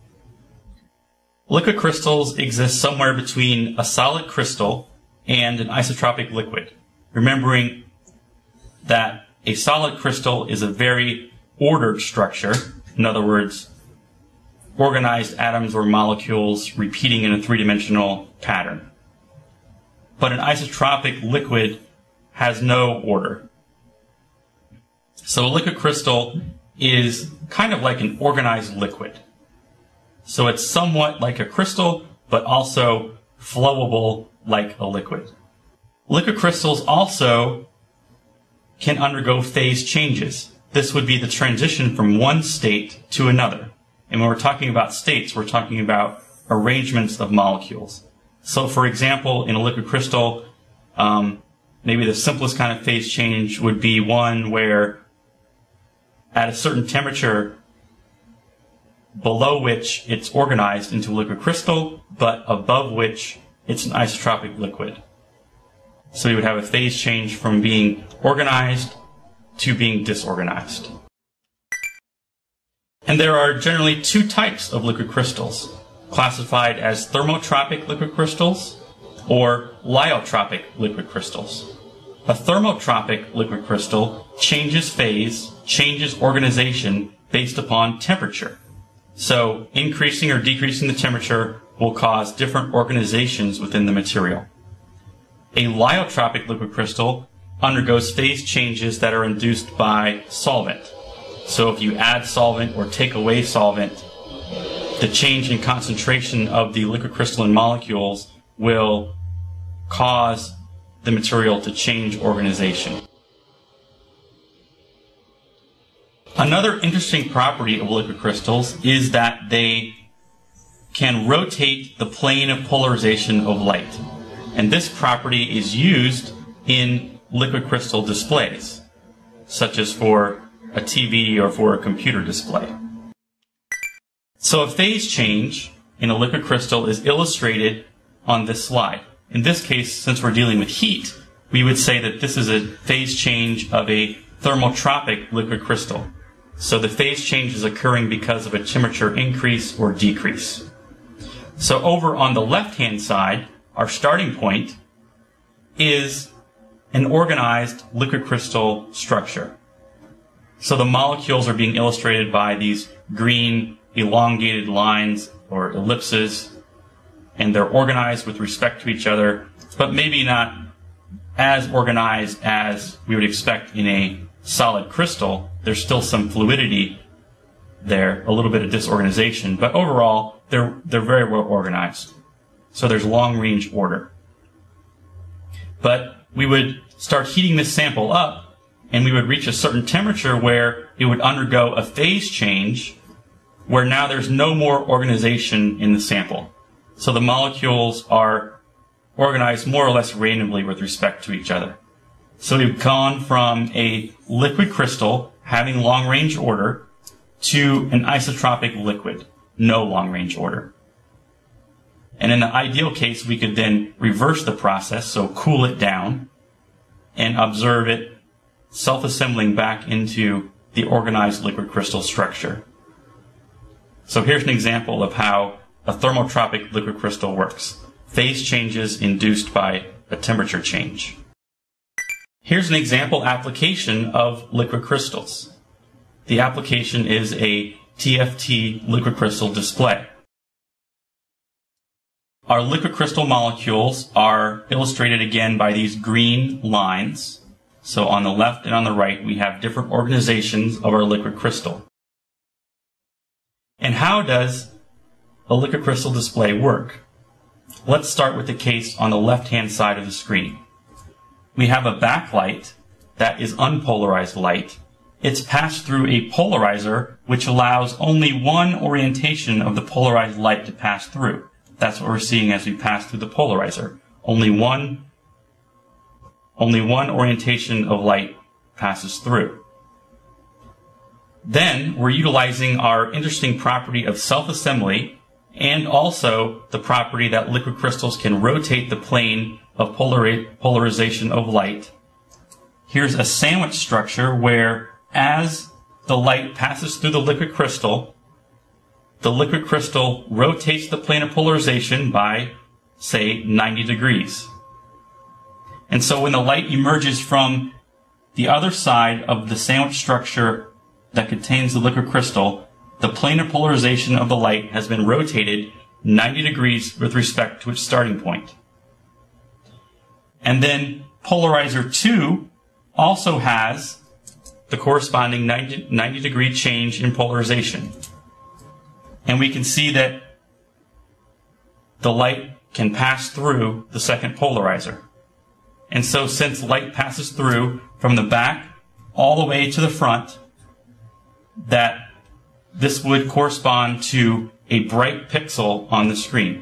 Liquid crystals exist somewhere between a solid crystal and an isotropic liquid, remembering that a solid crystal is a very ordered structure. In other words, organized atoms or molecules repeating in a three-dimensional pattern. But an isotropic liquid has no order. So a liquid crystal is kind of like an organized liquid. So it's somewhat like a crystal, but also flowable like a liquid. Liquid crystals also can undergo phase changes. This would be the transition from one state to another. And when we're talking about states, we're talking about arrangements of molecules. So for example, in a liquid crystal, maybe the simplest kind of phase change would be one where at a certain temperature below which it's organized into a liquid crystal, but above which it's an isotropic liquid. So you would have a phase change from being organized to being disorganized. And there are generally two types of liquid crystals, classified as thermotropic liquid crystals or lyotropic liquid crystals. A thermotropic liquid crystal changes phase, changes organization based upon temperature. So increasing or decreasing the temperature will cause different organizations within the material. A lyotropic liquid crystal undergoes phase changes that are induced by solvent. So if you add solvent or take away solvent, the change in concentration of the liquid crystalline molecules will cause the material to change organization. Another interesting property of liquid crystals is that they can rotate the plane of polarization of light. And this property is used in liquid crystal displays, such as for a TV or for a computer display. So a phase change in a liquid crystal is illustrated on this slide. In this case, since we're dealing with heat, we would say that this is a phase change of a thermotropic liquid crystal. So the phase change is occurring because of a temperature increase or decrease. So over on the left-hand side, our starting point is an organized liquid crystal structure. So the molecules are being illustrated by these green elongated lines or ellipses, and they're organized with respect to each other, but maybe not as organized as we would expect in a solid crystal. There's still some fluidity there, a little bit of disorganization, but overall, they're very well organized. So there's long-range order. But we would start heating this sample up, and we would reach a certain temperature where it would undergo a phase change, where now there's no more organization in the sample. So the molecules are organized more or less randomly with respect to each other. So we've gone from a liquid crystal having long-range order to an isotropic liquid, no long-range order. And in the ideal case, we could then reverse the process, so cool it down, and observe it self-assembling back into the organized liquid crystal structure. So here's an example of how a thermotropic liquid crystal works. Phase changes induced by a temperature change. Here's an example application of liquid crystals. The application is a TFT liquid crystal display. Our liquid crystal molecules are illustrated again by these green lines. So on the left and on the right, we have different organizations of our liquid crystal. And how does a liquid crystal display work? Let's start with the case on the left-hand side of the screen. We have a backlight that is unpolarized light. It's passed through a polarizer, which allows only one orientation of the polarized light to pass through. That's what we're seeing as we pass through the polarizer. Only one orientation of light passes through. Then we're utilizing our interesting property of self-assembly and also the property that liquid crystals can rotate the plane of polarization of light. Here's a sandwich structure where as the light passes through the liquid crystal rotates the plane of polarization by, say, 90 degrees. And so when the light emerges from the other side of the sandwich structure that contains the liquid crystal, the plane of polarization of the light has been rotated 90 degrees with respect to its starting point. And then polarizer 2 also has the corresponding 90 degree change in polarization. And we can see that the light can pass through the second polarizer. And so since light passes through from the back all the way to the front, that this would correspond to a bright pixel on the screen.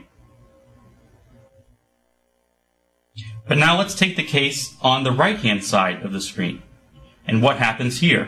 But now let's take the case on the right-hand side of the screen. And what happens here?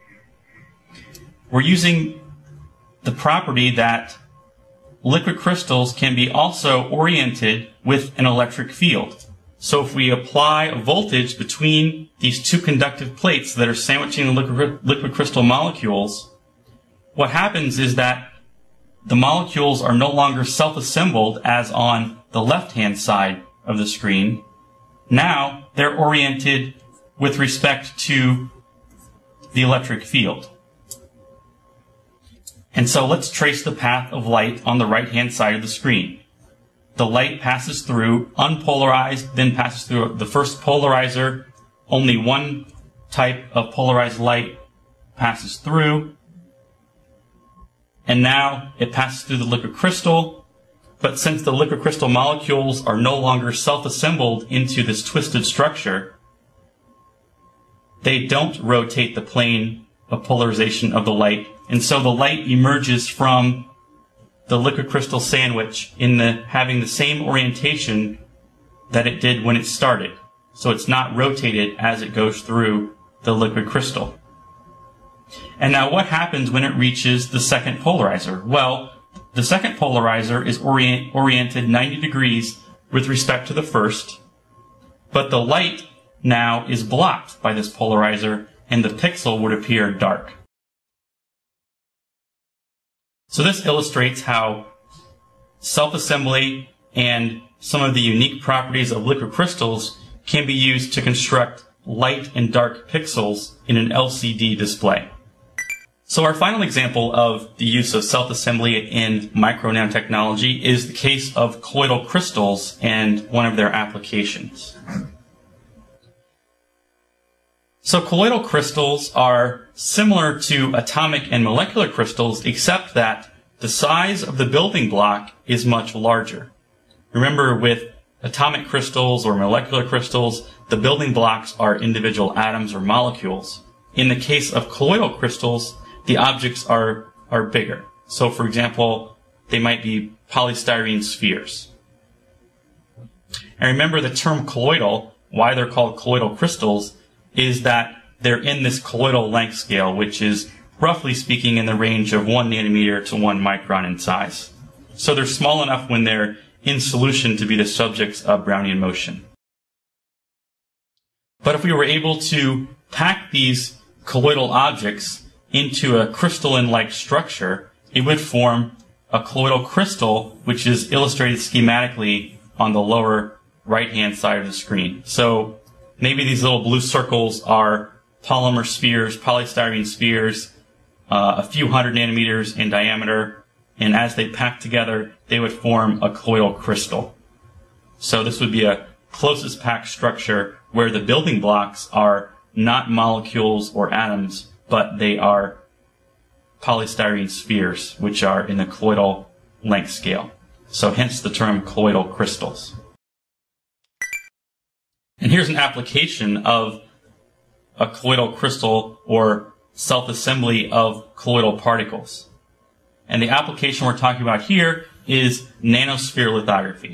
We're using the property that liquid crystals can be also oriented with an electric field. So if we apply a voltage between these two conductive plates that are sandwiching the liquid crystal molecules, what happens is that the molecules are no longer self-assembled as on the left-hand side of the screen. Now they're oriented with respect to the electric field. And so let's trace the path of light on the right-hand side of the screen. The light passes through, unpolarized, then passes through the first polarizer. Only one type of polarized light passes through. And now it passes through the liquid crystal. But since the liquid crystal molecules are no longer self-assembled into this twisted structure, they don't rotate the plane of polarization of the light. And so the light emerges from the liquid crystal sandwich having the same orientation that it did when it started. So it's not rotated as it goes through the liquid crystal. And now what happens when it reaches the second polarizer? Well, the second polarizer is oriented 90 degrees with respect to the first, but the light now is blocked by this polarizer and the pixel would appear dark. So this illustrates how self-assembly and some of the unique properties of liquid crystals can be used to construct light and dark pixels in an LCD display. So our final example of the use of self-assembly in micro nanotechnology is the case of colloidal crystals and one of their applications. So colloidal crystals are similar to atomic and molecular crystals, except that the size of the building block is much larger. Remember, with atomic crystals or molecular crystals, the building blocks are individual atoms or molecules. In the case of colloidal crystals, the objects are bigger. So, for example, they might be polystyrene spheres. And remember, the term colloidal, why they're called colloidal crystals, is that they're in this colloidal length scale, which is, roughly speaking, in the range of 1 nanometer to 1 micron in size. So they're small enough when they're in solution to be the subjects of Brownian motion. But if we were able to pack these colloidal objects into a crystalline-like structure, it would form a colloidal crystal, which is illustrated schematically on the lower right-hand side of the screen. So maybe these little blue circles are polymer spheres, polystyrene spheres, a few hundred nanometers in diameter, and as they pack together, they would form a colloidal crystal. So this would be a closest packed structure where the building blocks are not molecules or atoms, but they are polystyrene spheres, which are in the colloidal length scale. So hence the term colloidal crystals. And here's an application of a colloidal crystal or self-assembly of colloidal particles. And the application we're talking about here is nanosphere lithography.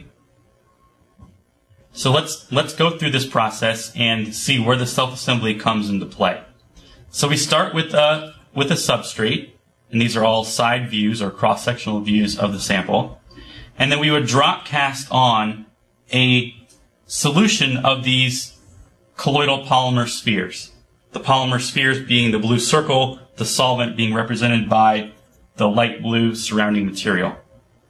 So let's go through this process and see where the self-assembly comes into play. So we start with a substrate, and these are all side views or cross-sectional views of the sample. And then we would drop cast on a solution of these colloidal polymer spheres. The polymer spheres being the blue circle, the solvent being represented by the light blue surrounding material.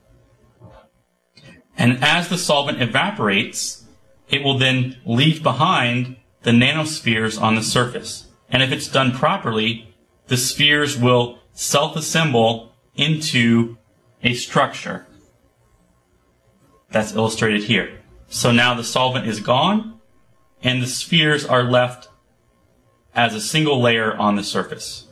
And as the solvent evaporates, it will then leave behind the nanospheres on the surface. And if it's done properly, the spheres will self-assemble into a structure. That's illustrated here. So now the solvent is gone, and the spheres are left as a single layer on the surface.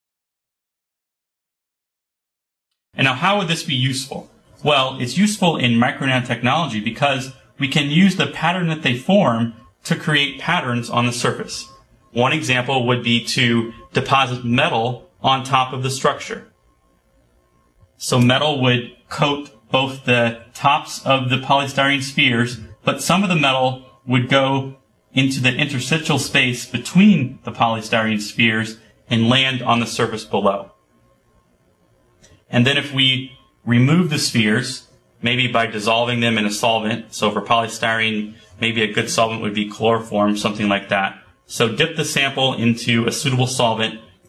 And now how would this be useful? Well, it's useful in micronanotechnology because we can use the pattern that they form to create patterns on the surface. One example would be to deposit metal on top of the structure. So metal would coat both the tops of the polystyrene spheres, but some of the metal would go into the interstitial space between the polystyrene spheres and land on the surface below. And then if we remove the spheres, maybe by dissolving them in a solvent, so for polystyrene, maybe a good solvent would be chloroform, something like that. So dip the sample into a suitable solvent,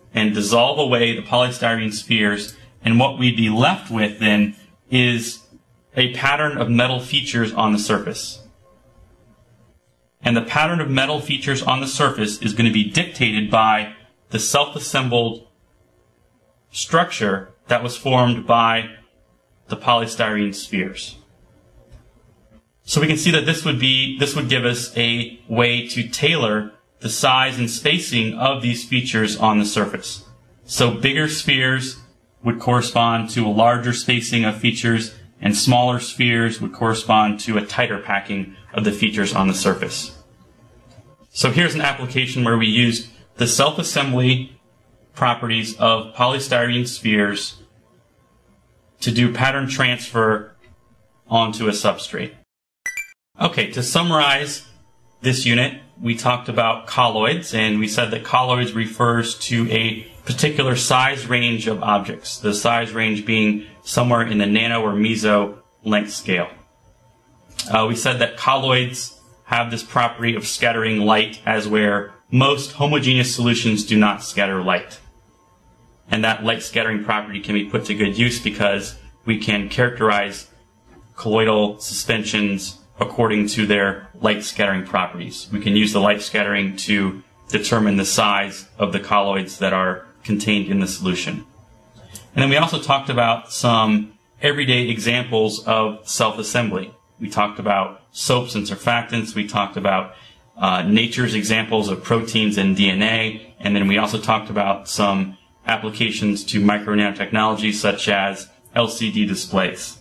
and dissolve away the polystyrene spheres, and what we'd be left with then is a pattern of metal features on the surface. And the pattern of metal features on the surface is going to be dictated by the self-assembled structure that was formed by the polystyrene spheres. So we can see that this would give us a way to tailor the size and spacing of these features on the surface. So bigger spheres would correspond to a larger spacing of features, and smaller spheres would correspond to a tighter packing of the features on the surface. So here's an application where we used the self-assembly properties of polystyrene spheres to do pattern transfer onto a substrate. Okay, to summarize this unit, we talked about colloids, and we said that colloids refers to a particular size range of objects, the size range being somewhere in the nano or meso length scale. We said that colloids have this property of scattering light, as where most homogeneous solutions do not scatter light. And that light scattering property can be put to good use because we can characterize colloidal suspensions according to their light scattering properties. We can use the light scattering to determine the size of the colloids that are contained in the solution. And then we also talked about some everyday examples of self-assembly. We talked about soaps and surfactants. We talked about nature's examples of proteins and DNA. And then we also talked about some applications to micro nanotechnology such as LCD displays.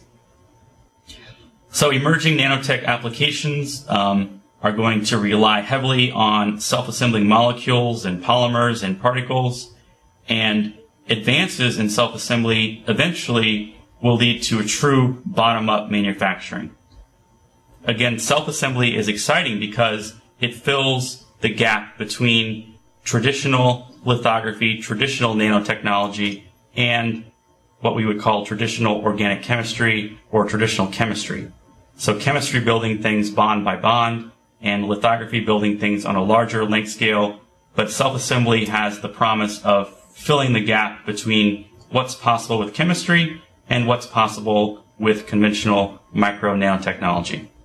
So emerging nanotech applications are going to rely heavily on self-assembling molecules and polymers and particles, and advances in self-assembly eventually will lead to a true bottom-up manufacturing. Again, self-assembly is exciting because it fills the gap between traditional lithography, traditional nanotechnology, and what we would call traditional organic chemistry or traditional chemistry. So chemistry building things bond by bond, and lithography building things on a larger length scale, but self-assembly has the promise of filling the gap between what's possible with chemistry and what's possible with conventional micro nanotechnology.